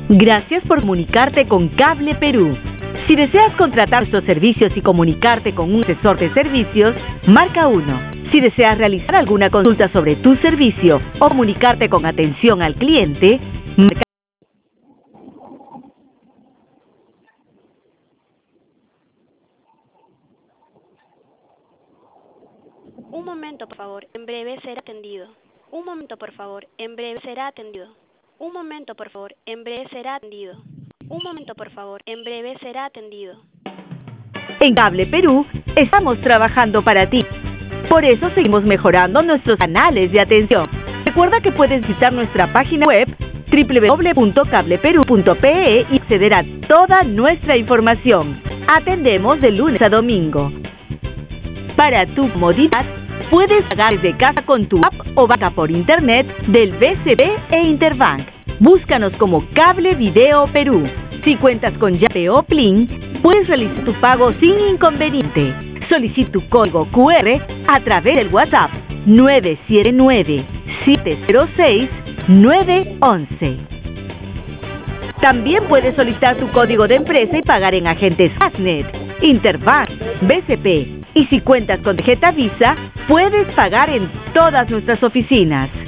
Gracias por comunicarte con Cable Perú. Si deseas contratar nuestros servicios y comunicarte con un asesor de servicios, marca 1. Si deseas realizar alguna consulta sobre tu servicio o comunicarte con atención al cliente, marca. Un momento, por favor, en breve será atendido. Un momento, por favor, en breve será atendido. Un momento, por favor, en breve será atendido. Un momento, por favor, en breve será atendido. En Cable Perú estamos trabajando para ti. Por eso seguimos mejorando nuestros canales de atención. Recuerda que puedes visitar nuestra página web www.cableperu.pe y acceder a toda nuestra información. Atendemos de lunes a domingo. Para tu comodidad, puedes pagar desde casa con tu app o banca por internet del BCP e Interbank. Búscanos como Cable Video Perú. Si cuentas con Yape o Plin, puedes realizar tu pago sin inconveniente. Solicita tu código QR a través del WhatsApp 979-706-911. También puedes solicitar tu código de empresa y pagar en agentes Fastnet, Interbank, BCP. Y si cuentas con tarjeta Visa, puedes pagar en todas nuestras oficinas.